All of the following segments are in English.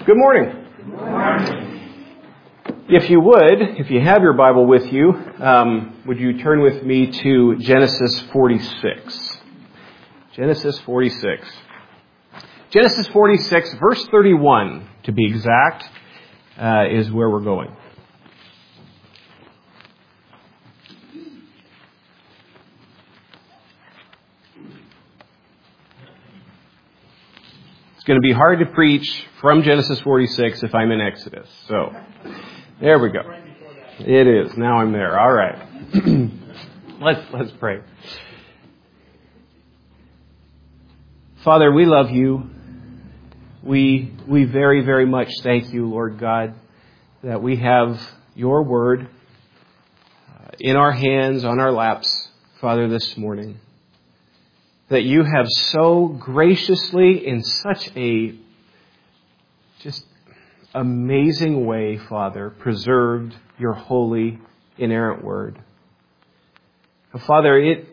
Good morning. Good morning. If you would, if you have your Bible with you, would you turn with me to Genesis 46? Genesis 46. Genesis 46, verse 31, to be exact, is where we're going. It's going to be hard to preach from Genesis 46 if I'm in Exodus. So, there we go. It is. Now I'm there. All right. Let's pray. Father, we love you. We very, very much thank you, Lord God, that we have your word in our hands, on our laps, Father, this morning. That you have so graciously, in such a just amazing way, Father, preserved your holy, inerrant word. Father, it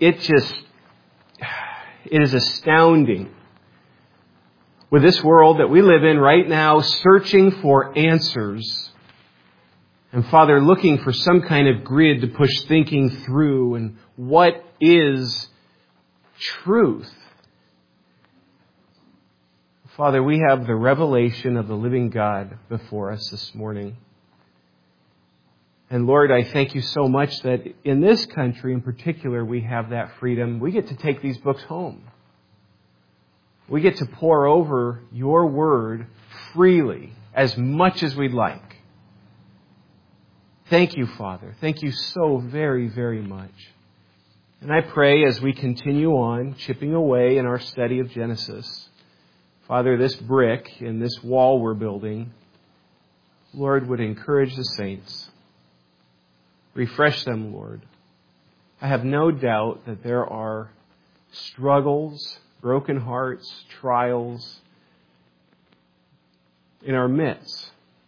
is astounding with this world that we live in right now, searching for answers. And Father, looking for some kind of grid to push thinking through and what is truth. Father, we have the revelation of the living God before us this morning. And Lord, I thank you so much that in this country in particular, we have that freedom. We get to take these books home. We get to pour over your word freely, as much as we'd like. Thank you, Father. Thank you so very, very much. And I pray as we continue on, chipping away in our study of Genesis, Father, this brick in this wall we're building, Lord, would encourage the saints. Refresh them, Lord. I have no doubt that there are struggles, broken hearts, trials in our midst.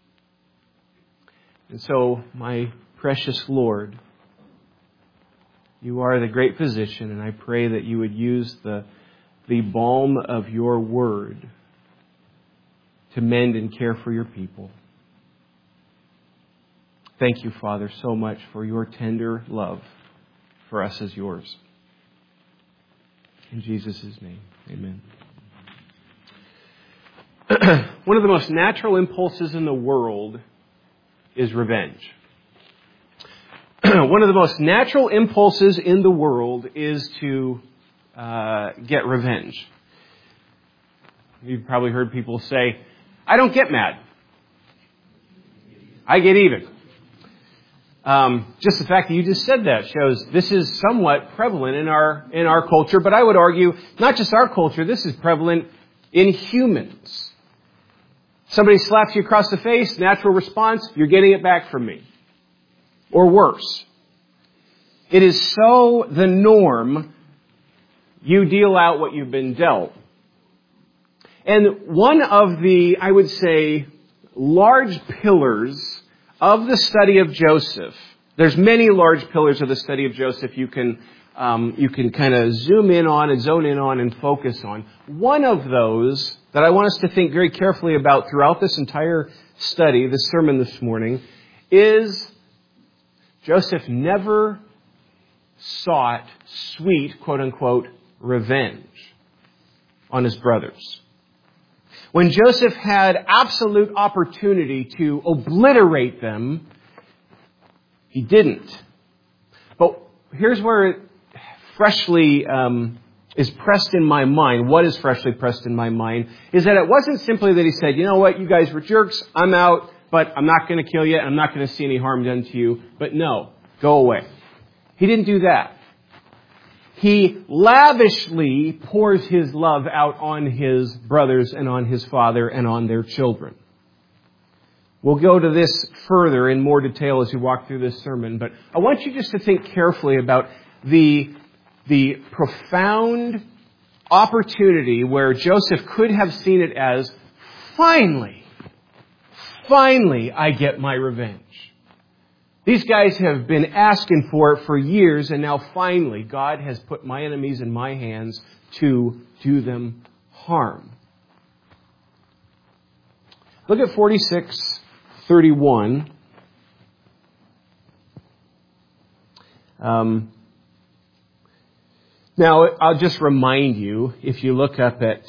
And so, my precious Lord, you are the great physician, and I pray that you would use the balm of your word to mend and care for your people. Thank you, Father, so much for your tender love for us as yours. In Jesus' name, amen. One of the most natural impulses in the world is revenge. One of the most natural impulses in the world is to get revenge. You've probably heard people say, I don't get mad. I get even. Just the fact that you just said that shows this is somewhat prevalent in our culture, but I would argue not just our culture, this is prevalent in humans. Somebody slaps you across the face, natural response, you're getting it back from me. Or worse. It is so the norm, you deal out what you've been dealt. And one of the, I would say, large pillars of the study of Joseph, there's many large pillars of the study of Joseph you can kind of zoom in on and zone in on and focus on. One of those that I want us to think very carefully about throughout this entire study, this sermon this morning, is Joseph never sought sweet, quote-unquote, revenge on his brothers. When Joseph had absolute opportunity to obliterate them, he didn't. But here's where it freshly is pressed in my mind. What is freshly pressed in my mind is that it wasn't simply that he said, you know what, you guys were jerks, I'm out, but I'm not going to kill you, I'm not going to see any harm done to you, but no, go away. He didn't do that. He lavishly pours his love out on his brothers and on his father and on their children. We'll go to this further in more detail as we walk through this sermon, but I want you just to think carefully about the profound opportunity where Joseph could have seen it as, finally, I get my revenge. These guys have been asking for it for years, and now finally God has put my enemies in my hands to do them harm. Look at 46:31. Now, I'll just remind you, if you look up at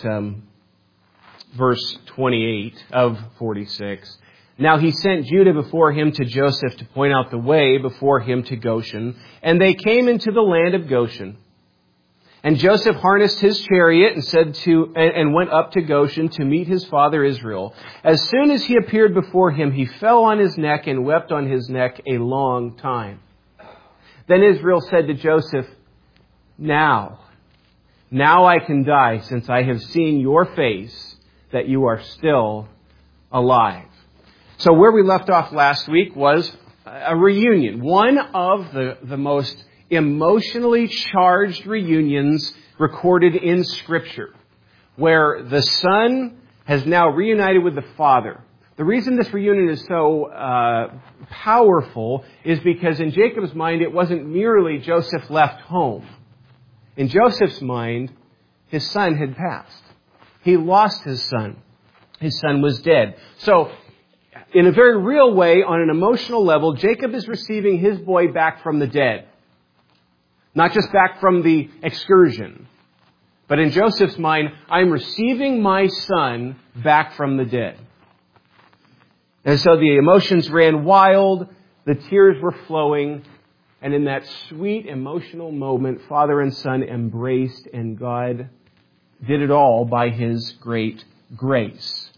verse 28 of 46, now he sent Judah before him to Joseph to point out the way before him to Goshen, and they came into the land of Goshen. And Joseph harnessed his chariot and went up to Goshen to meet his father Israel. As soon as he appeared before him, he fell on his neck and wept on his neck a long time. Then Israel said to Joseph, Now I can die, since I have seen your face, that you are still alive. So where we left off last week was a reunion, one of the most emotionally charged reunions recorded in Scripture, where the son has now reunited with the father. The reason this reunion is so powerful is because in Jacob's mind, it wasn't merely Joseph left home. In Joseph's mind, his son had passed. He lost his son. His son was dead. So, in a very real way, on an emotional level, Jacob is receiving his boy back from the dead. Not just back from the excursion. But in Joseph's mind, I'm receiving my son back from the dead. And so the emotions ran wild, the tears were flowing, and in that sweet emotional moment, father and son embraced, and God did it all by His great grace.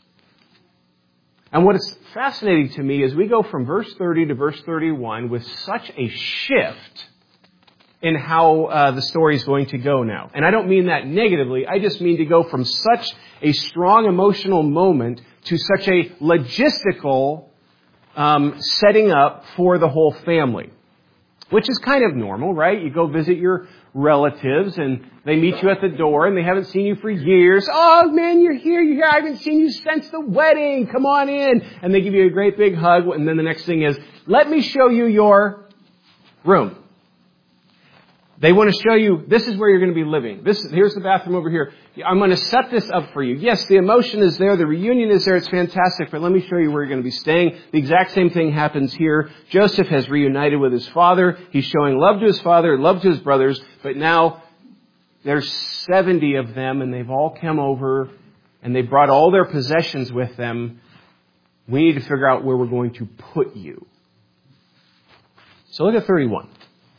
And what is fascinating to me is we go from verse 30 to verse 31 with such a shift in how the story is going to go now. And I don't mean that negatively. I just mean to go from such a strong emotional moment to such a logistical setting up for the whole family. Which is kind of normal, right? You go visit your relatives and they meet you at the door and they haven't seen you for years. Oh man, you're here. I haven't seen you since the wedding. Come on in. And they give you a great big hug. And then the next thing is, let me show you your room. They want to show you, this is where you're going to be living. Here's the bathroom over here. I'm going to set this up for you. Yes, the emotion is there. The reunion is there. It's fantastic. But let me show you where you're going to be staying. The exact same thing happens here. Joseph has reunited with his father. He's showing love to his father, love to his brothers. But now there's 70 of them and they've all come over and they brought all their possessions with them. We need to figure out where we're going to put you. So look at 31.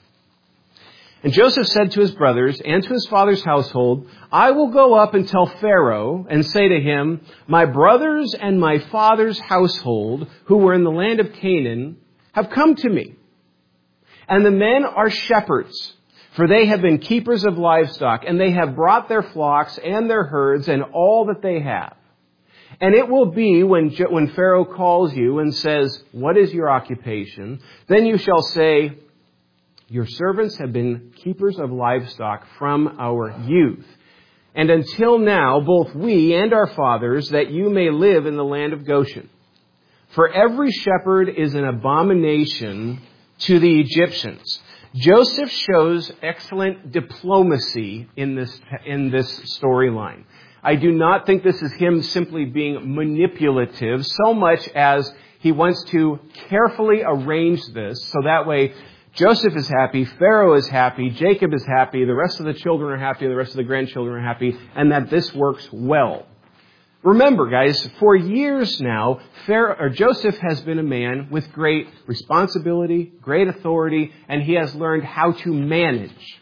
And Joseph said to his brothers and to his father's household, I will go up and tell Pharaoh and say to him, my brothers and my father's household, who were in the land of Canaan, have come to me. And the men are shepherds, for they have been keepers of livestock, and they have brought their flocks and their herds and all that they have. And it will be when Pharaoh calls you and says, what is your occupation? Then you shall say, your servants have been keepers of livestock from our youth. And until now, both we and our fathers, that you may live in the land of Goshen. For every shepherd is an abomination to the Egyptians. Joseph shows excellent diplomacy in this storyline. I do not think this is him simply being manipulative so much as he wants to carefully arrange this so that way Joseph is happy, Pharaoh is happy, Jacob is happy, the rest of the children are happy, and the rest of the grandchildren are happy, and that this works well. Remember, guys, for years now, Joseph has been a man with great responsibility, great authority, and he has learned how to manage.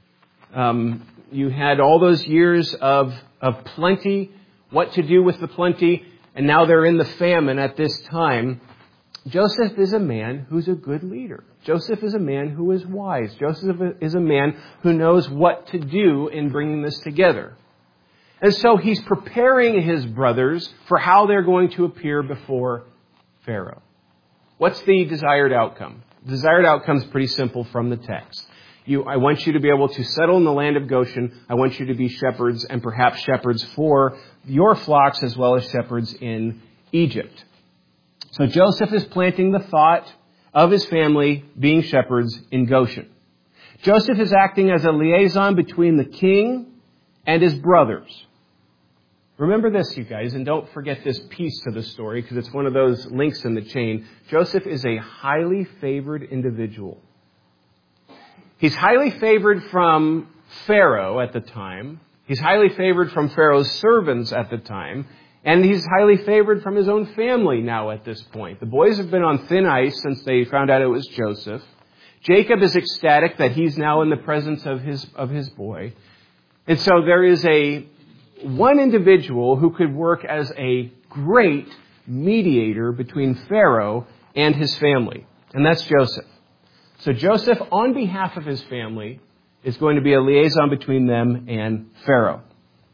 You had all those years of plenty, what to do with the plenty, and now they're in the famine at this time. Joseph is a man who's a good leader. Joseph is a man who is wise. Joseph is a man who knows what to do in bringing this together. And so he's preparing his brothers for how they're going to appear before Pharaoh. What's the desired outcome? The desired outcome is pretty simple from the text. I want you to be able to settle in the land of Goshen. I want you to be shepherds, and perhaps shepherds for your flocks as well as shepherds in Egypt. So Joseph is planting the thought of his family being shepherds in Goshen. Joseph is acting as a liaison between the king and his brothers. Remember this, you guys, and don't forget this piece to the story because it's one of those links in the chain. Joseph is a highly favored individual. He's highly favored from Pharaoh at the time. He's highly favored from Pharaoh's servants at the time. And he's highly favored from his own family now at this point. The boys have been on thin ice since they found out it was Joseph. Jacob is ecstatic that he's now in the presence of his boy. And so there is one individual who could work as a great mediator between Pharaoh and his family. And that's Joseph. So Joseph, on behalf of his family, is going to be a liaison between them and Pharaoh.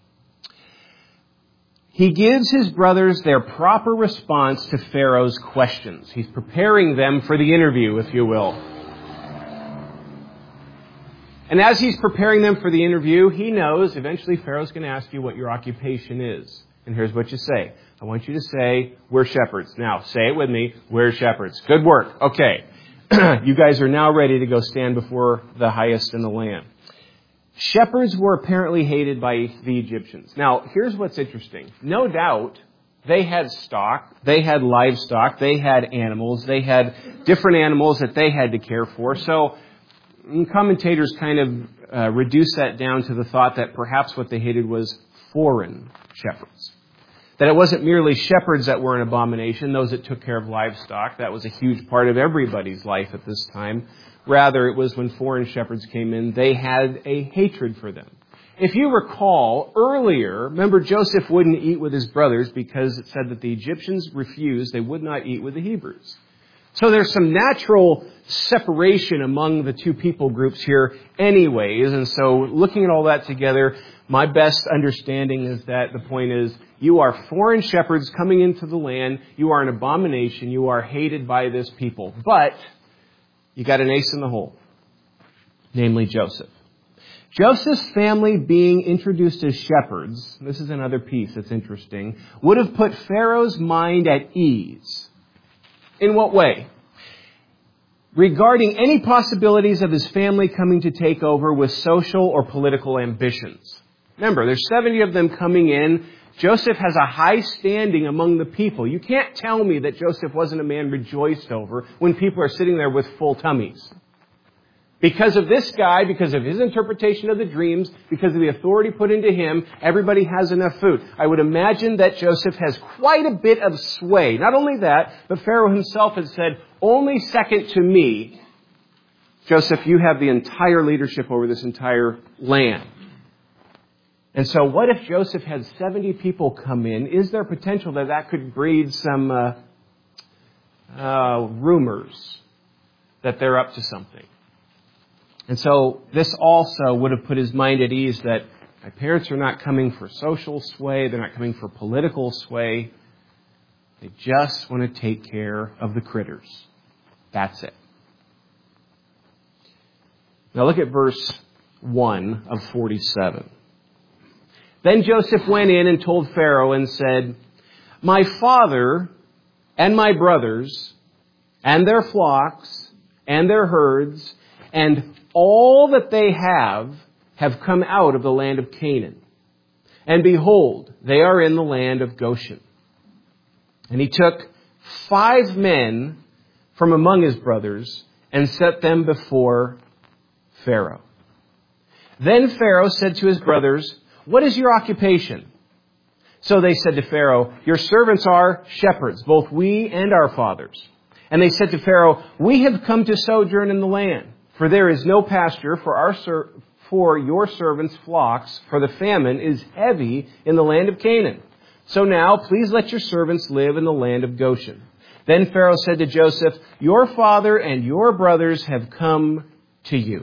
He gives his brothers their proper response to Pharaoh's questions. He's preparing them for the interview, if you will. And as he's preparing them for the interview, he knows eventually Pharaoh's going to ask you what your occupation is. And here's what you say. I want you to say, we're shepherds. Now, say it with me. We're shepherds. Good work. Okay. You guys are now ready to go stand before the highest in the land. Shepherds were apparently hated by the Egyptians. Now, here's what's interesting. No doubt they had stock, they had livestock, they had animals, they had different animals that they had to care for. So commentators kind of reduce that down to the thought that perhaps what they hated was foreign shepherds. That it wasn't merely shepherds that were an abomination, those that took care of livestock. That was a huge part of everybody's life at this time. Rather, it was when foreign shepherds came in, they had a hatred for them. If you recall, earlier, remember Joseph wouldn't eat with his brothers because it said that the Egyptians refused, they would not eat with the Hebrews. So there's some natural separation among the two people groups here anyways. And so looking at all that together, my best understanding is that the point is, you are foreign shepherds coming into the land. You are an abomination. You are hated by this people. But you got an ace in the hole, namely Joseph. Joseph's family being introduced as shepherds, this is another piece that's interesting, would have put Pharaoh's mind at ease. In what way? Regarding any possibilities of his family coming to take over with social or political ambitions. Remember, there's 70 of them coming in. Joseph has a high standing among the people. You can't tell me that Joseph wasn't a man rejoiced over when people are sitting there with full tummies. Because of this guy, because of his interpretation of the dreams, because of the authority put into him, everybody has enough food. I would imagine that Joseph has quite a bit of sway. Not only that, but Pharaoh himself had said, only second to me, Joseph, you have the entire leadership over this entire land. And so what if Joseph had 70 people come in? Is there potential that that could breed some rumors that they're up to something? And so this also would have put his mind at ease that my parents are not coming for social sway. They're not coming for political sway. They just want to take care of the critters. That's it. Now look at verse 1 of 47. Then Joseph went in and told Pharaoh and said, my father and my brothers and their flocks and their herds and all that they have come out of the land of Canaan. And behold, they are in the land of Goshen. And he took 5 men from among his brothers and set them before Pharaoh. Then Pharaoh said to his brothers, what is your occupation? So they said to Pharaoh, your servants are shepherds, both we and our fathers. And they said to Pharaoh, we have come to sojourn in the land, for there is no pasture for your servants' flocks, for the famine is heavy in the land of Canaan. So now, please let your servants live in the land of Goshen. Then Pharaoh said to Joseph, your father and your brothers have come to you.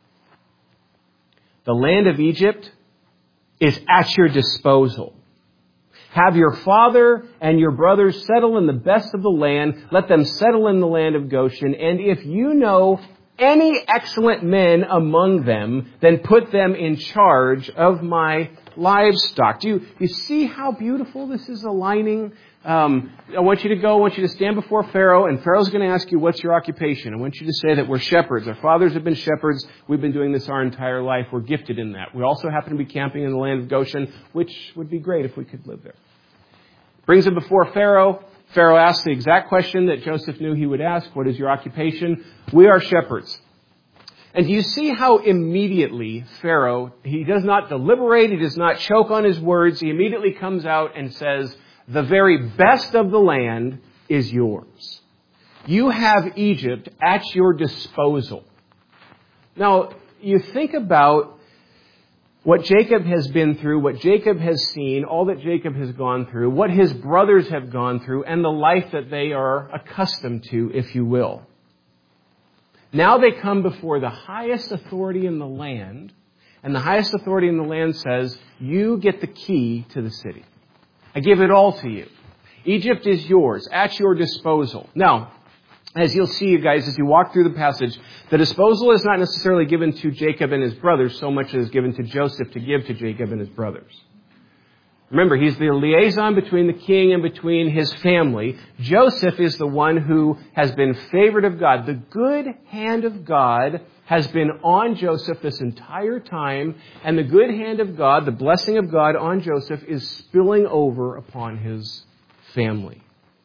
The land of Egypt is at your disposal. Have your father and your brothers settle in the best of the land. Let them settle in the land of Goshen. And if you know any excellent men among them, then put them in charge of my livestock. Do you see how beautiful this is aligning? I want you to stand before Pharaoh, and Pharaoh's going to ask you, what's your occupation? I want you to say that we're shepherds. Our fathers have been shepherds. We've been doing this our entire life. We're gifted in that. We also happen to be camping in the land of Goshen, which would be great if we could live there. Brings him before Pharaoh. Pharaoh asks the exact question that Joseph knew he would ask. What is your occupation? We are shepherds. And do you see how immediately Pharaoh, he does not deliberate, he does not choke on his words, he immediately comes out and says, the very best of the land is yours. You have Egypt at your disposal. Now, you think about what Jacob has been through, what Jacob has seen, all that Jacob has gone through, what his brothers have gone through, and the life that they are accustomed to, if you will. Now they come before the highest authority in the land, and the highest authority in the land says, you get the key to the city. I give it all to you. Egypt is yours, at your disposal. Now, as you'll see, you guys, as you walk through the passage, the disposal is not necessarily given to Jacob and his brothers so much as given to Joseph to give to Jacob and his brothers. Remember, he's the liaison between the king and between his family. Joseph is the one who has been favored of God. The good hand of God has been on Joseph this entire time, and the good hand of God, the blessing of God on Joseph, is spilling over upon his family.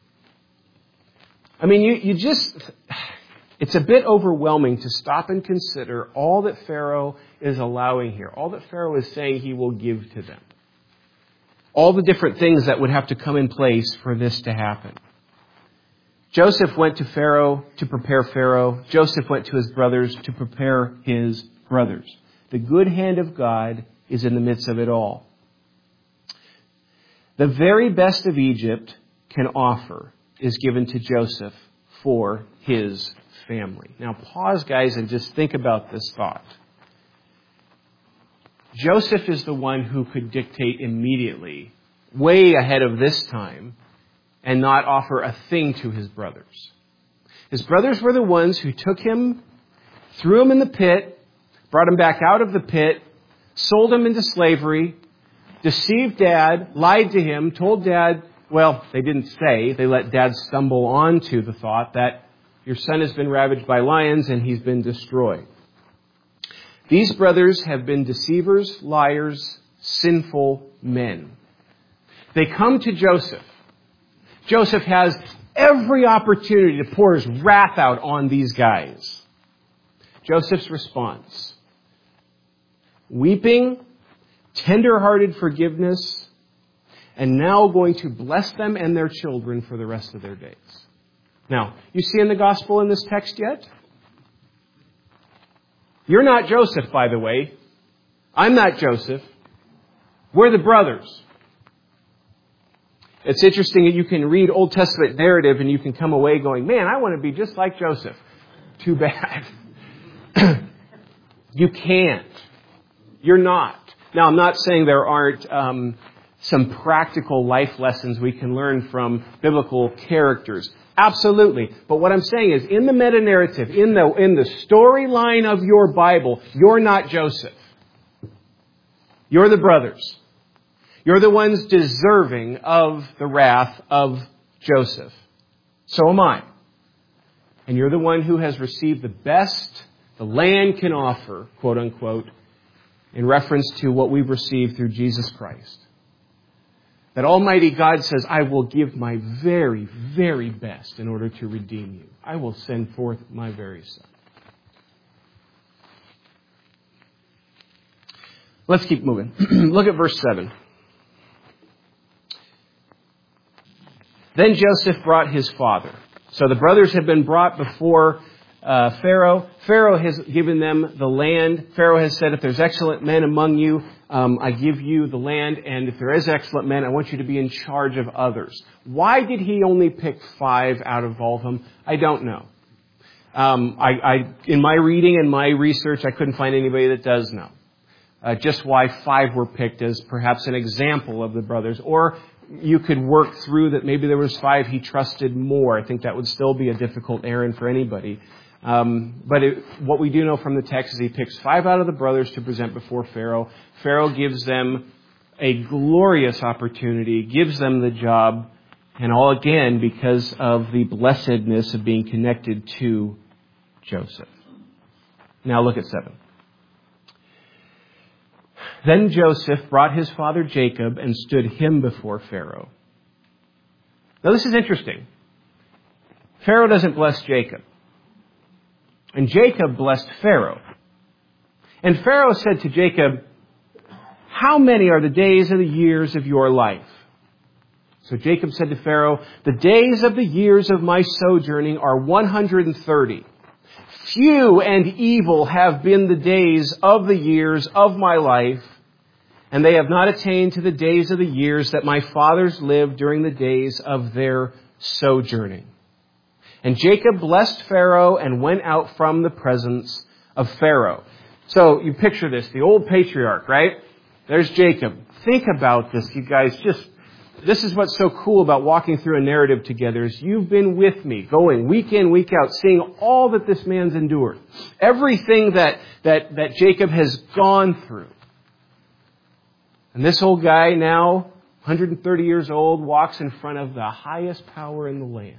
I mean, it's a bit overwhelming to stop and consider all that Pharaoh is allowing here, all that Pharaoh is saying he will give to them. All the different things that would have to come in place for this to happen. Joseph went to Pharaoh to prepare Pharaoh. Joseph went to his brothers to prepare his brothers. The good hand of God is in the midst of it all. The very best of Egypt can offer is given to Joseph for his family. Now pause, guys, and just think about this thought. Joseph is the one who could dictate immediately, way ahead of this time, and not offer a thing to his brothers. His brothers were the ones who took him, threw him in the pit, brought him back out of the pit, sold him into slavery, deceived Dad, lied to him, told Dad, well, they didn't say, they let Dad stumble onto the thought that your son has been ravaged by lions and he's been destroyed. These brothers have been deceivers, liars, sinful men. They come to Joseph. Joseph has every opportunity to pour his wrath out on these guys. Joseph's response: weeping, tender-hearted forgiveness, and now going to bless them and their children for the rest of their days. Now, you see in the gospel in this text yet? You're not Joseph, by the way. I'm not Joseph. We're the brothers. It's interesting that you can read Old Testament narrative and you can come away going, man, I want to be just like Joseph. Too bad. You can't. You're not. Now, I'm not saying there aren't some practical life lessons we can learn from biblical characters. Absolutely. But what I'm saying is, in the meta-narrative, in the storyline of your Bible, you're not Joseph. You're the brothers. You're the ones deserving of the wrath of Joseph. So am I. And you're the one who has received the best the land can offer, quote unquote, in reference to what we've received through Jesus Christ. That Almighty God says, I will give my very, very best in order to redeem you. I will send forth my very Son. Let's keep moving. Look at verse 7. Then Joseph brought his father. So the brothers have been brought before Pharaoh. Pharaoh has given them the land. Pharaoh has said, if there's excellent men among you, I give you the land. And if there is excellent men, I want you to be in charge of others. Why did he only pick 5 out of all of them? I don't know. In my reading and my research, I couldn't find anybody that does know. Just why 5 were picked as perhaps an example of the brothers. Or you could work through that maybe there was 5 he trusted more. I think that would still be a difficult errand for anybody. What we do know from the text is he picks 5 out of the brothers to present before Pharaoh. Pharaoh gives them a glorious opportunity, gives them the job, and all again because of the blessedness of being connected to Joseph. Now look at 7. Then Joseph brought his father Jacob and stood him before Pharaoh. Now this is interesting. Pharaoh doesn't bless Jacob. And Jacob blessed Pharaoh. And Pharaoh said to Jacob, "How many are the days of the years of your life?" So Jacob said to Pharaoh, "The days of the years of my sojourning are 130. Few and evil have been the days of the years of my life, and they have not attained to the days of the years that my fathers lived during the days of their sojourning." And Jacob blessed Pharaoh and went out from the presence of Pharaoh. So you picture this, the old patriarch, right? There's Jacob. Think about this, you guys. This is what's so cool about walking through a narrative together is you've been with me, going week in, week out, seeing all that this man's endured. Everything that Jacob has gone through. And this old guy now, 130 years old, walks in front of the highest power in the land.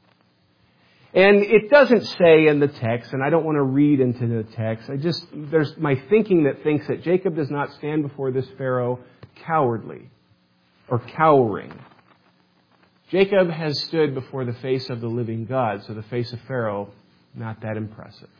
And it doesn't say in the text, and I don't want to read into the text, there's my thinking that thinks that Jacob does not stand before this Pharaoh cowardly or cowering. Jacob has stood before the face of the living God, so the face of Pharaoh, not that impressive.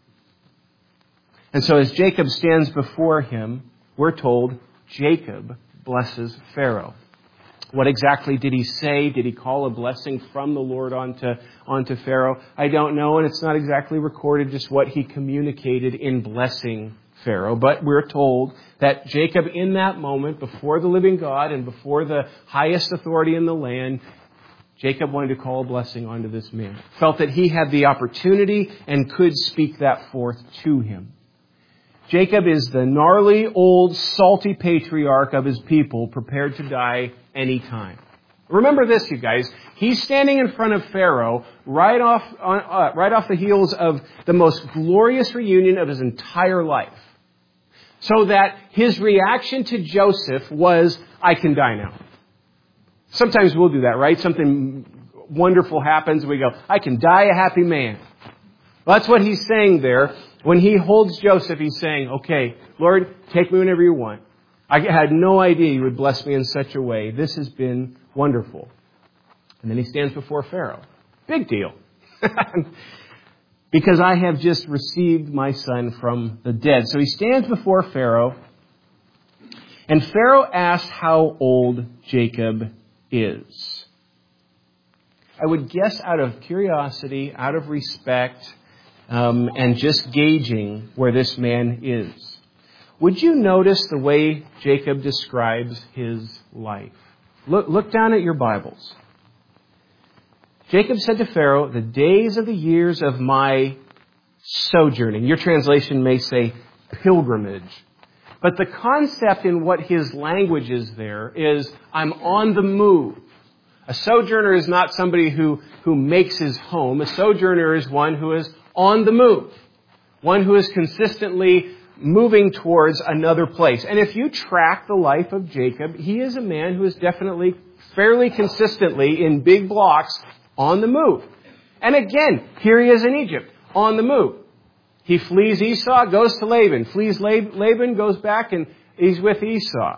And so as Jacob stands before him, we're told Jacob blesses Pharaoh. What exactly did he say? Did he call a blessing from the Lord onto Pharaoh? I don't know, and it's not exactly recorded just what he communicated in blessing Pharaoh. But we're told that Jacob, in that moment, before the living God and before the highest authority in the land, Jacob wanted to call a blessing onto this man. Felt that he had the opportunity and could speak that forth to him. Jacob is the gnarly, old, salty patriarch of his people, prepared to die any time. Remember this, you guys. He's standing in front of Pharaoh right off the heels of the most glorious reunion of his entire life. So that his reaction to Joseph was, "I can die now." Sometimes we'll do that, right? Something wonderful happens and we go, "I can die a happy man." Well, that's what he's saying there. When he holds Joseph, he's saying, "Okay, Lord, take me whenever you want. I had no idea you would bless me in such a way. This has been wonderful." And then he stands before Pharaoh. Big deal. Because I have just received my son from the dead. So he stands before Pharaoh. And Pharaoh asks how old Jacob is. I would guess out of curiosity, out of respect, and just gauging where this man is. Would you notice the way Jacob describes his life? Look down at your Bibles. Jacob said to Pharaoh, "The days of the years of my sojourning." Your translation may say pilgrimage. But the concept in what his language is there is, I'm on the move. A sojourner is not somebody who makes his home. A sojourner is one who is on the move. One who is consistently moving towards another place. And if you track the life of Jacob, he is a man who is definitely fairly consistently in big blocks on the move. And again, here he is in Egypt, on the move. He flees Esau, goes to Laban. Flees Laban, goes back, and he's with Esau.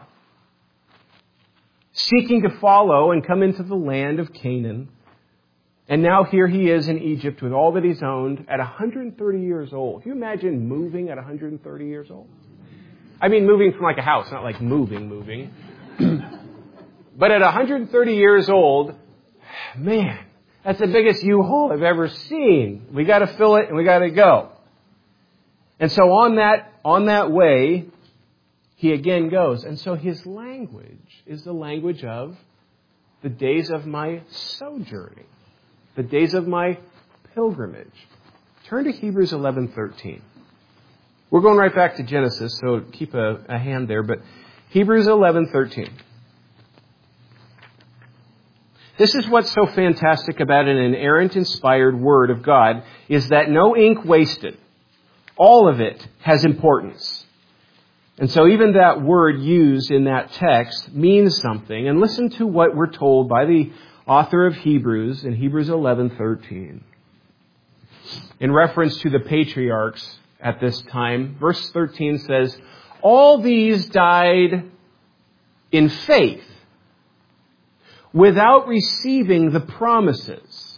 Seeking to follow and come into the land of Canaan. And now here he is in Egypt with all that he's owned at 130 years old. Can you imagine moving at 130 years old? I mean moving from like a house, not like moving. But at 130 years old, man, that's the biggest U-Haul I've ever seen. We got to fill it and we got to go. And so on that way, he again goes. And so his language is the language of the days of my sojourning, the days of my pilgrimage. Turn to Hebrews 11:13. We're going right back to Genesis, so keep a hand there. But Hebrews 11:13. This is what's so fantastic about an inerrant, inspired Word of God, is that no ink wasted. All of it has importance. And so even that word used in that text means something. And listen to what we're told by the author of Hebrews in Hebrews 11:13. In reference to the patriarchs at this time, verse 13 says, all these died in faith, without receiving the promises.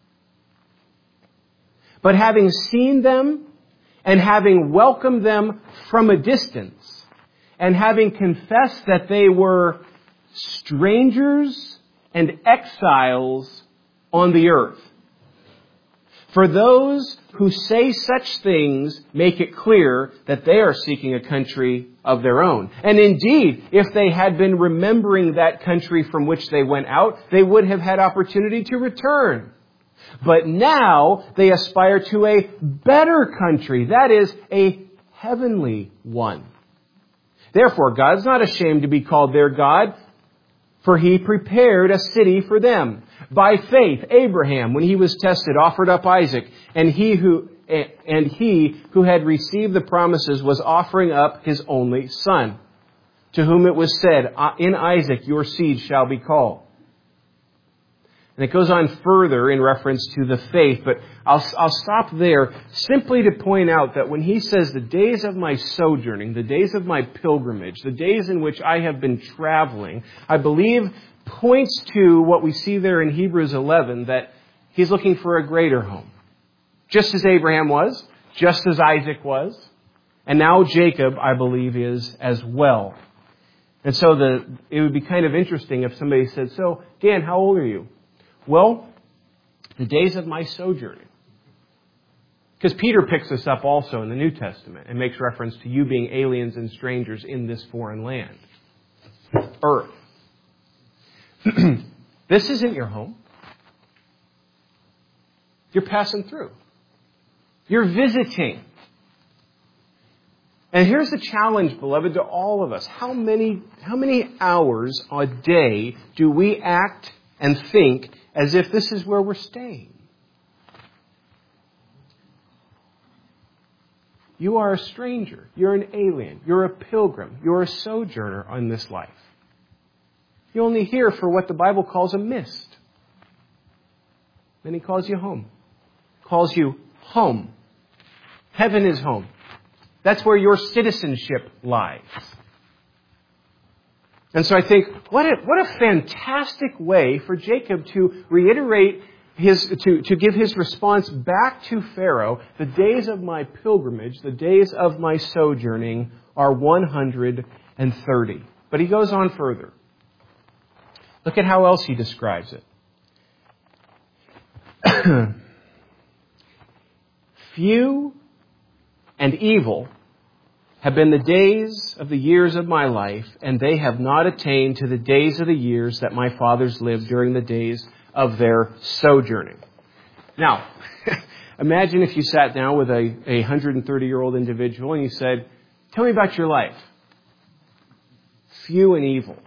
But having seen them, and having welcomed them from a distance, and having confessed that they were strangers and exiles on the earth. For those who say such things make it clear that they are seeking a country of their own. And indeed, if they had been remembering that country from which they went out, they would have had opportunity to return. But now they aspire to a better country, that is, a heavenly one. Therefore, God's not ashamed to be called their God, for He prepared a city for them. By faith, Abraham, when he was tested, offered up Isaac, and he who had received the promises was offering up his only son, to whom it was said, in Isaac your seed shall be called. And it goes on further in reference to the faith, but I'll stop there simply to point out that when he says the days of my sojourning, the days of my pilgrimage, the days in which I have been traveling, I believe points to what we see there in Hebrews 11, that he's looking for a greater home. Just as Abraham was, just as Isaac was, and now Jacob, I believe, is as well. And so it would be kind of interesting if somebody said, so, Dan, how old are you? Well, the days of my sojourning. Because Peter picks this up also in the New Testament and makes reference to you being aliens and strangers in this foreign land. Earth. This isn't your home. You're passing through. You're visiting. And here's the challenge, beloved, to all of us. How many hours a day do we act and think as if this is where we're staying? You are a stranger. You're an alien. You're a pilgrim. You're a sojourner on this life. You're only here for what the Bible calls a mist. Then He calls you home. Calls you home. Heaven is home. That's where your citizenship lies. And so I think, what a fantastic way for Jacob to reiterate to give his response back to Pharaoh. The days of my pilgrimage, the days of my sojourning are 130. But he goes on further. Look at how else he describes it. Few and evil have been the days of the years of my life, and they have not attained to the days of the years that my fathers lived during the days of their sojourning. Now, imagine if you sat down with a 130-year-old individual and you said, tell me about your life. Few and evil.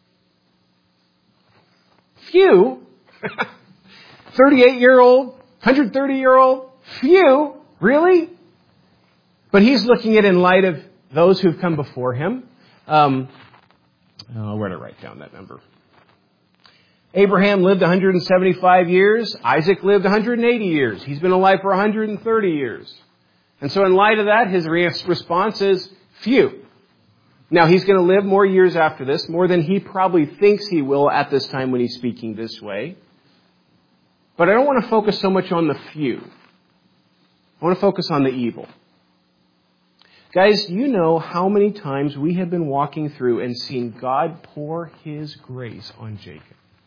Few? 38-year-old? 130-year-old? Few? Really? But he's looking at it in light of those who've come before him. Where did I write down that number? Abraham lived 175 years. Isaac lived 180 years. He's been alive for 130 years. And so in light of that, his response is few. Now, he's going to live more years after this, more than he probably thinks he will at this time when he's speaking this way. But I don't want to focus so much on the few. I want to focus on the evil. Guys, you know how many times we have been walking through and seen God pour His grace on Jacob.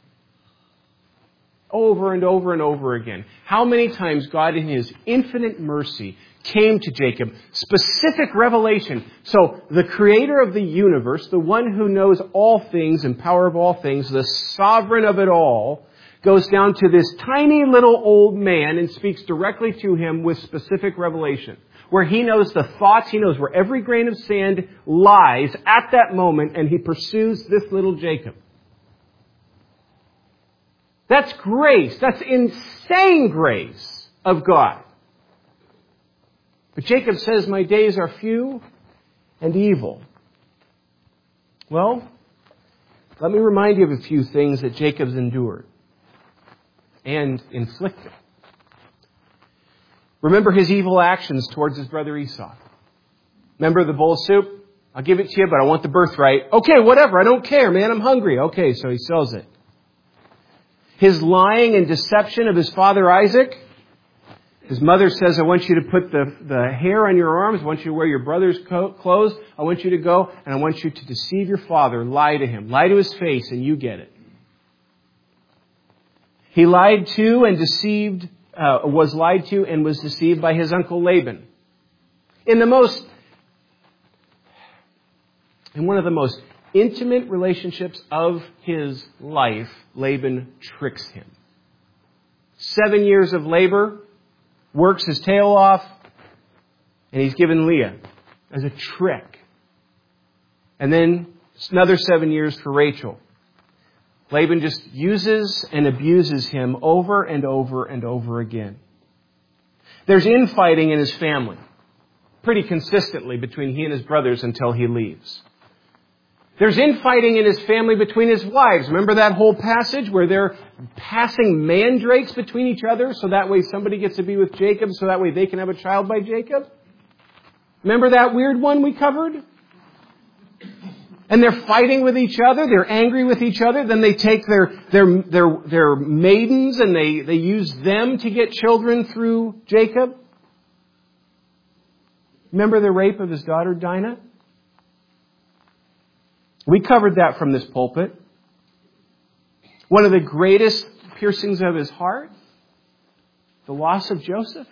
Over and over and over again. How many times God in His infinite mercy came to Jacob. Specific revelation. So the creator of the universe, the one who knows all things and power of all things, the sovereign of it all, goes down to this tiny little old man and speaks directly to him with specific revelation. Where He knows the thoughts, He knows where every grain of sand lies at that moment, and He pursues this little Jacob. That's grace. That's insane grace of God. But Jacob says, my days are few and evil. Well, let me remind you of a few things that Jacob's endured and inflicted. Remember his evil actions towards his brother Esau. Remember the bowl of soup? I'll give it to you, but I want the birthright. Okay, whatever. I don't care, man. I'm hungry. Okay, so he sells it. His lying and deception of his father Isaac. His mother says, I want you to put the hair on your arms. I want you to wear your brother's clothes. I want you to go, and I want you to deceive your father. Lie to him. Lie to his face, and you get it. He lied to and deceived, was lied to and was deceived by his uncle Laban. In one of the most intimate relationships of his life, Laban tricks him. 7 years of labor, works his tail off, and he's given Leah as a trick. And then another 7 years for Rachel. Laban just uses and abuses him over and over and over again. There's infighting in his family, pretty consistently between he and his brothers until he leaves. There's infighting in his family between his wives. Remember that whole passage where they're passing mandrakes between each other so that way somebody gets to be with Jacob so that way they can have a child by Jacob? Remember that weird one we covered? And they're fighting with each other. They're angry with each other. Then they take their maidens and they use them to get children through Jacob. Remember the rape of his daughter Dinah? We covered that from this pulpit. One of the greatest piercings of his heart, the loss of Joseph.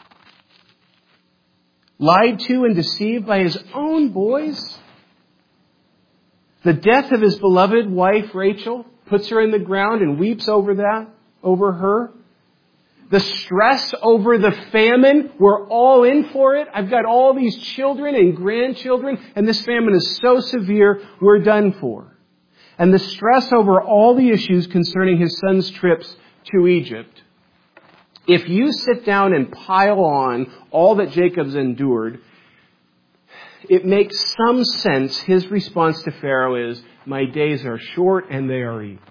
Lied to and deceived by his own boys. The death of his beloved wife, Rachel, puts her in the ground and weeps over her. The stress over the famine, we're all in for it. I've got all these children and grandchildren, and this famine is so severe, we're done for. And the stress over all the issues concerning his son's trips to Egypt. If you sit down and pile on all that Jacob's endured, it makes some sense. His response to Pharaoh is, my days are short and they are evil.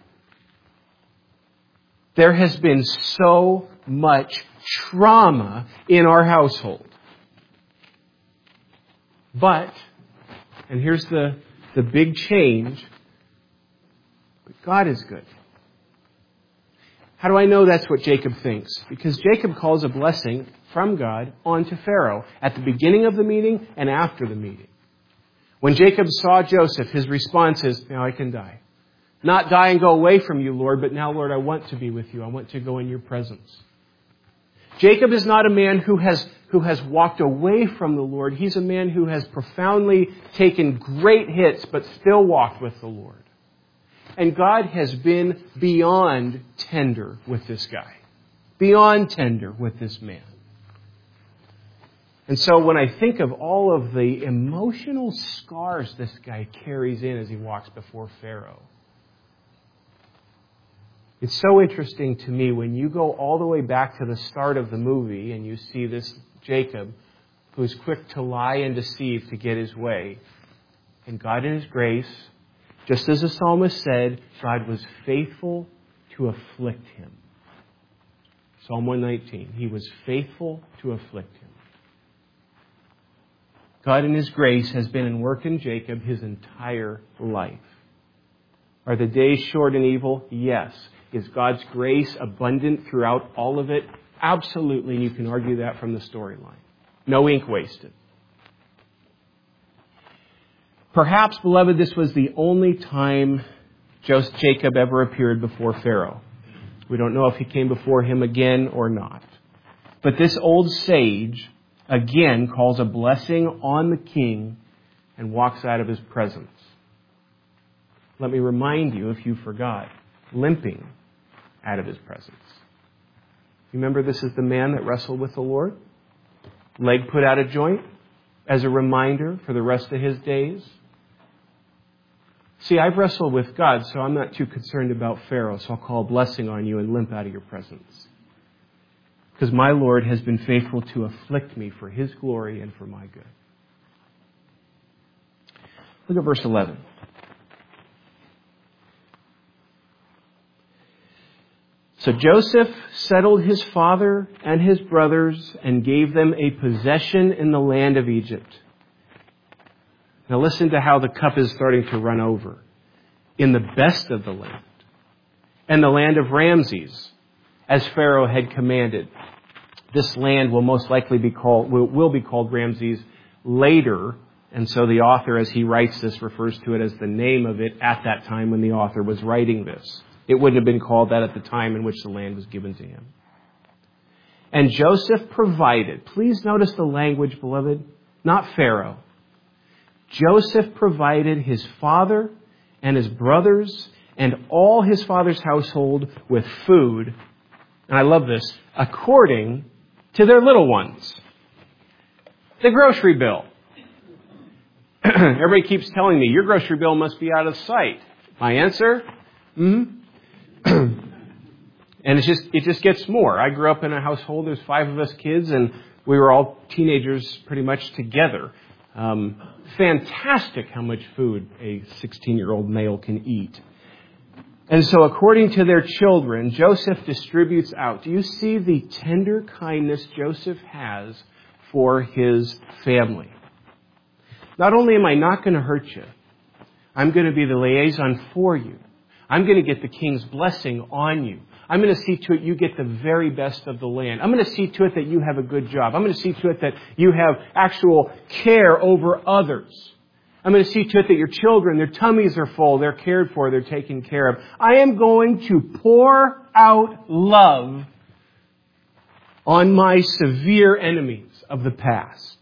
There has been so much trauma in our household. But, and here's the big change, but God is good. How do I know that's what Jacob thinks? Because Jacob calls a blessing from God onto Pharaoh at the beginning of the meeting and after the meeting. When Jacob saw Joseph, his response is, now I can die. Not die and go away from you, Lord, but now, Lord, I want to be with you. I want to go in your presence. Jacob is not a man who has walked away from the Lord. He's a man who has profoundly taken great hits, but still walked with the Lord. And God has been beyond tender with this guy. Beyond tender with this man. And so when I think of all of the emotional scars this guy carries in as he walks before Pharaoh, it's so interesting to me when you go all the way back to the start of the movie and you see this Jacob who's quick to lie and deceive to get his way. And God in his grace, just as the psalmist said, God was faithful to afflict him. Psalm 119, he was faithful to afflict him. God in his grace has been in work in Jacob his entire life. Are the days short and evil? Yes. Is God's grace abundant throughout all of it? Absolutely, and you can argue that from the storyline. No ink wasted. Perhaps, beloved, this was the only time Jacob ever appeared before Pharaoh. We don't know if he came before him again or not. But this old sage, again, calls a blessing on the king and walks out of his presence. Let me remind you, if you forgot, limping out of his presence. Remember, this is the man that wrestled with the Lord? Leg put out of joint as a reminder for the rest of his days. See, I've wrestled with God, so I'm not too concerned about Pharaoh, so I'll call a blessing on you and limp out of your presence. Because my Lord has been faithful to afflict me for His glory and for my good. Look at verse 11. So Joseph settled his father and his brothers and gave them a possession in the land of Egypt. Now listen to how the cup is starting to run over. In the best of the land, and the land of Ramses, as Pharaoh had commanded. This land will most likely be called Ramses later. And so the author, as he writes this, refers to it as the name of it at that time when the author was writing this. It wouldn't have been called that at the time in which the land was given to him. And Joseph provided. Please notice the language, beloved. Not Pharaoh. Joseph provided his father and his brothers and all his father's household with food. And I love this. According to their little ones. The grocery bill. Everybody keeps telling me, your grocery bill must be out of sight. My answer? And it just gets more. I grew up in a household, there's 5 of us kids, and we were all teenagers pretty much together. Fantastic how much food a 16-year-old male can eat. And so according to their children, Joseph distributes out. Do you see the tender kindness Joseph has for his family? Not only am I not going to hurt you, I'm going to be the liaison for you. I'm going to get the king's blessing on you. I'm going to see to it you get the very best of the land. I'm going to see to it that you have a good job. I'm going to see to it that you have actual care over others. I'm going to see to it that your children, their tummies are full, they're cared for, they're taken care of. I am going to pour out love on my severe enemies of the past.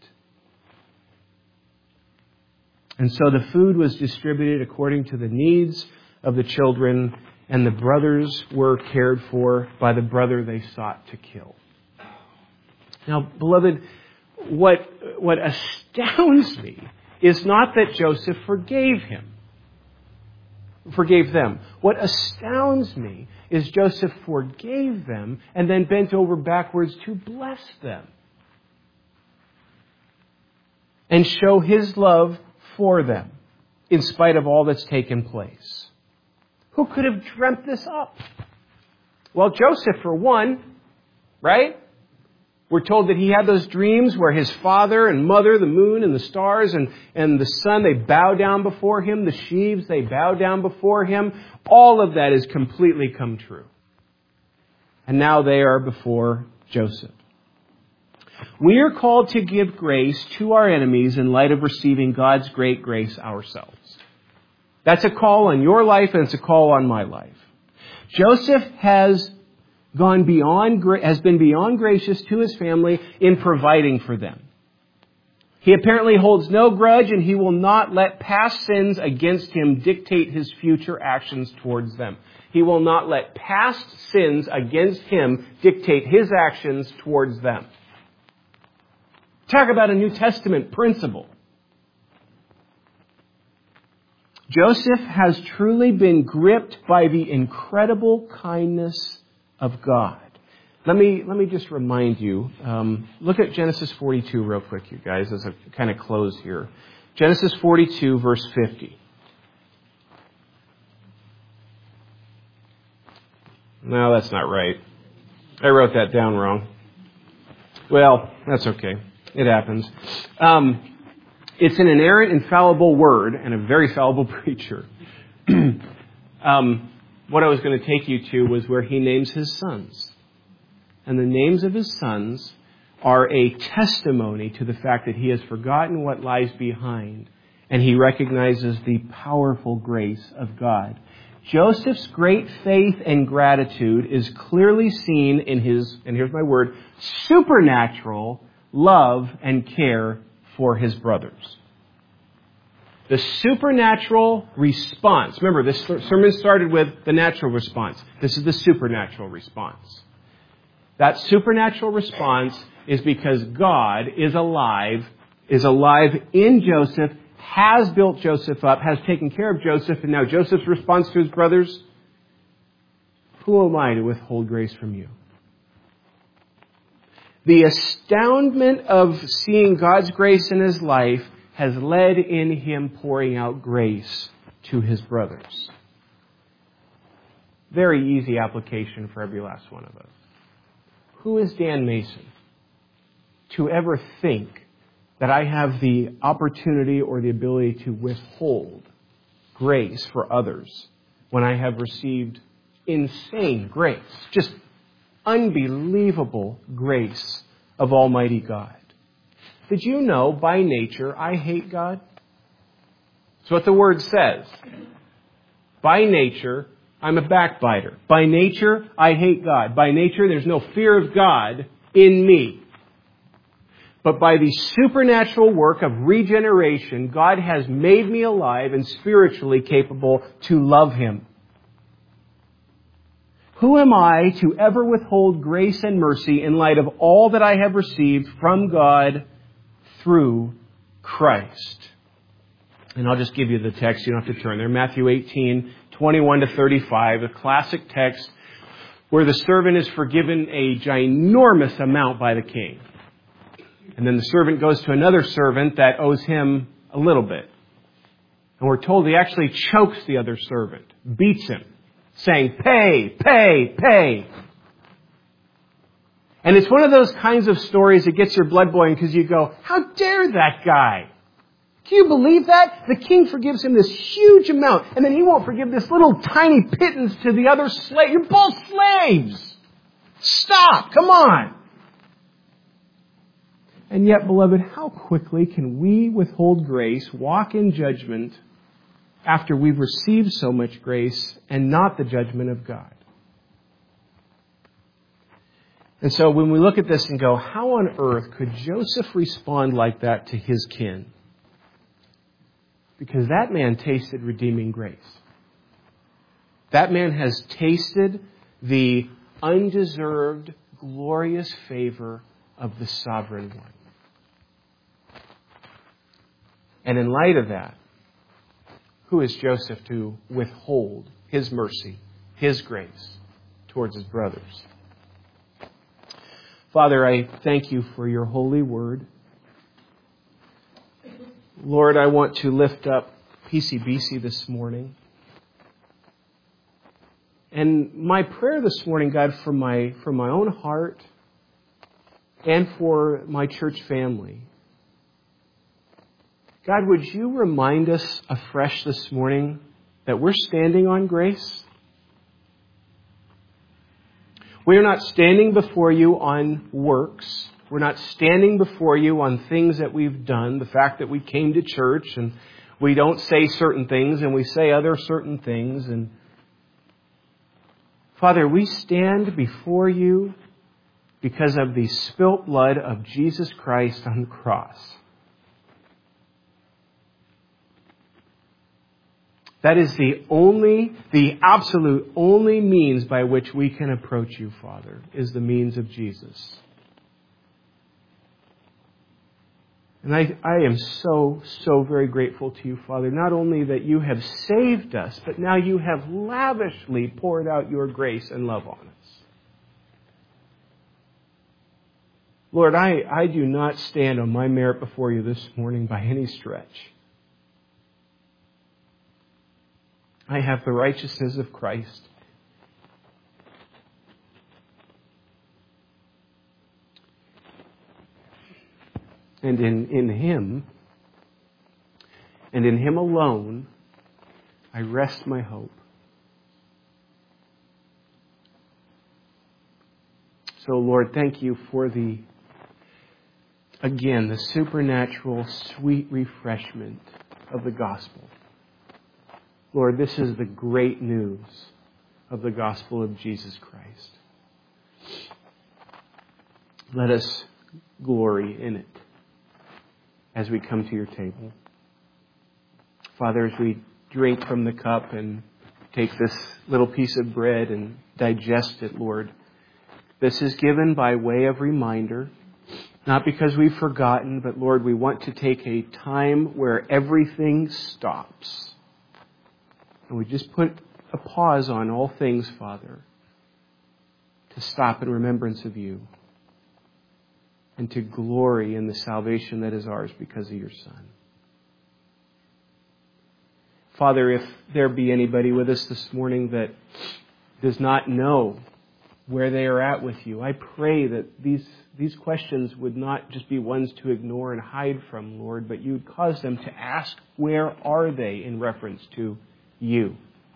And so the food was distributed according to the needs of the children, and the brothers were cared for by the brother they sought to kill. Now, beloved, what astounds me is not that Joseph forgave them. What astounds me is Joseph forgave them and then bent over backwards to bless them and show his love for them in spite of all that's taken place. Who could have dreamt this up? Well, Joseph, for one, right? We're told that he had those dreams where his father and mother, the moon and the stars and the sun, they bow down before him. The sheaves, they bow down before him. All of that has completely come true. And now they are before Joseph. We are called to give grace to our enemies in light of receiving God's great grace ourselves. That's a call on your life and it's a call on my life. Joseph has been beyond gracious to his family in providing for them. He apparently holds no grudge and he will not let past sins against him dictate his future actions towards them. He will not let past sins against him dictate his actions towards them. Talk about a New Testament principle. Joseph has truly been gripped by the incredible kindness of God. Let me just remind you, look at Genesis 42 real quick, you guys, as a kind of close here. Genesis 42, verse 50. No, that's not right. I wrote that down wrong. Well, that's okay. It happens. It's an inerrant, infallible word and a very fallible preacher. What I was going to take you to was where he names his sons. And the names of his sons are a testimony to the fact that he has forgotten what lies behind and he recognizes the powerful grace of God. Joseph's great faith and gratitude is clearly seen in his, and here's my word, supernatural love and care for his brothers. The supernatural response. Remember, this sermon started with the natural response. This is the supernatural response. That supernatural response is because God is alive in Joseph, has built Joseph up, has taken care of Joseph, and now Joseph's response to his brothers, who am I to withhold grace from you? The astoundment of seeing God's grace in his life has led in him pouring out grace to his brothers. Very easy application for every last one of us. Who is Dan Mason to ever think that I have the opportunity or the ability to withhold grace for others when I have received insane grace, just unbelievable grace of Almighty God? Did you know by nature I hate God? That's what the Word says. By nature, I'm a backbiter. By nature, I hate God. By nature, there's no fear of God in me. But by the supernatural work of regeneration, God has made me alive and spiritually capable to love Him. Who am I to ever withhold grace and mercy in light of all that I have received from God through Christ? And I'll just give you the text. You don't have to turn there. Matthew 18, 21 to 35, a classic text where the servant is forgiven a ginormous amount by the king. And then the servant goes to another servant that owes him a little bit. And we're told he actually chokes the other servant, beats him, saying, pay, pay, pay. And it's one of those kinds of stories that gets your blood boiling because you go, how dare that guy? Can you believe that? The king forgives him this huge amount, and then he won't forgive this little tiny pittance to the other slave. You're both slaves. Stop. Come on. And yet, beloved, how quickly can we withhold grace, walk in judgment after we've received so much grace and not the judgment of God? And so when we look at this and go, how on earth could Joseph respond like that to his kin? Because that man tasted redeeming grace. That man has tasted the undeserved, glorious favor of the Sovereign One. And in light of that, who is Joseph to withhold his mercy, his grace towards his brothers? Father, I thank you for your holy word. Lord, I want to lift up PCBC this morning. And my prayer this morning, God, from my own heart and for my church family, God, would you remind us afresh this morning that we're standing on grace? We are not standing before you on works. We're not standing before you on things that we've done. The fact that we came to church and we don't say certain things and we say other certain things. And Father, we stand before you because of the spilt blood of Jesus Christ on the cross. That is the absolute only means by which we can approach you, Father, is the means of Jesus. And I am so very grateful to you, Father, not only that you have saved us, but now you have lavishly poured out your grace and love on us. Lord, I do not stand on my merit before you this morning by any stretch. I have the righteousness of Christ. And in Him, and in Him alone, I rest my hope. So, Lord, thank you for the supernatural, sweet refreshment of the gospel. Lord, this is the great news of the gospel of Jesus Christ. Let us glory in it as we come to your table. Father, as we drink from the cup and take this little piece of bread and digest it, Lord, this is given by way of reminder Not because we've forgotten, but Lord, we want to take a time where everything stops. And we just put a pause on all things, Father, to stop in remembrance of you and to glory in the salvation that is ours because of your Son. Father, if there be anybody with us this morning that does not know where they are at with you, I pray that these questions would not just be ones to ignore and hide from, Lord, but you would cause them to ask, where are they in reference to you?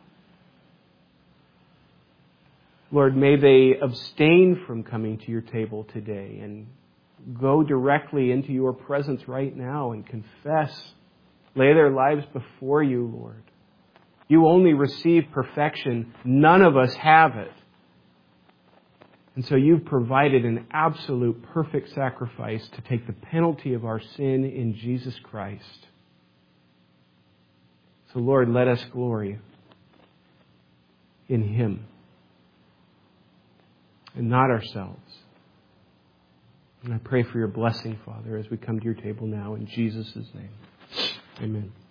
Lord, may they abstain from coming to your table today and go directly into your presence right now and confess, lay their lives before you, Lord. You only receive perfection. None of us have it. And so you've provided an absolute perfect sacrifice to take the penalty of our sin in Jesus Christ. So Lord, let us glory in Him and not ourselves. And I pray for your blessing, Father, as we come to your table now in Jesus' name. Amen.